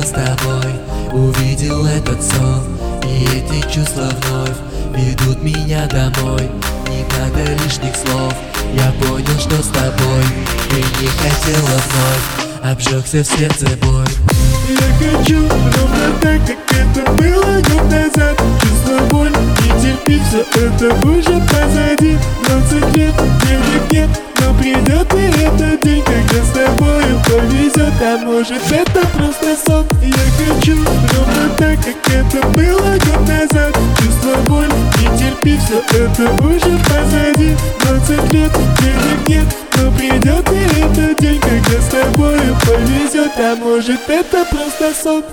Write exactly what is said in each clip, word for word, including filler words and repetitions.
с тобой увидел этот сон, и эти чувства вновь ведут меня домой. Не надо лишних слов, я понял, что с тобой ты не хотела вновь, обжегся в сердце бой. Я хочу ровно так, как это было год назад. Чувство, боль, не терпи, все это уже позади. Двадцать лет, денег нет, но придет и этот день, когда с тобою повезет. А может это просто сон. Я хочу ровно так, как это было год назад. Чувство, боль, не терпи, все это уже позади. Двадцать лет, денег нет, но придет и этот день, когда с тобою повезет. А может это просто сон.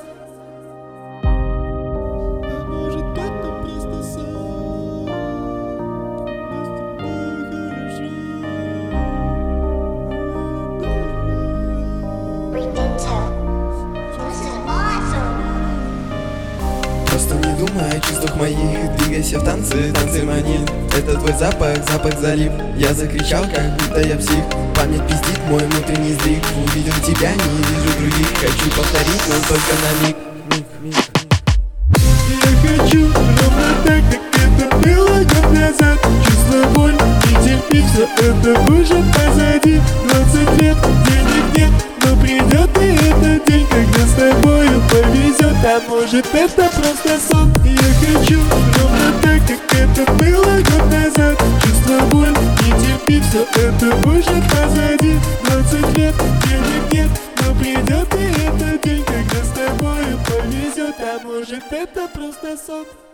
Просто не думай о чувствах моих, двигайся в танце, танцы мани. Это твой запах, запах залив. Я закричал, как будто я псих. Память пиздит мой внутренний сдвиг. Увидел тебя, не вижу других. Хочу повторить, но только на миг. Я хочу ровно так, как это было год назад. Чувство, боль, не терпи, все это уже позади. Двадцать лет, денег нет, но придет и этот день, когда с тобою повезет. А может это просто сон. Я хочу ровно так, как это было год назад. Чувство, боль, не терпи, все это уже позади. Двадцать лет, денег нет, но придет и этот день, когда с тобою повезет. А может это просто сон.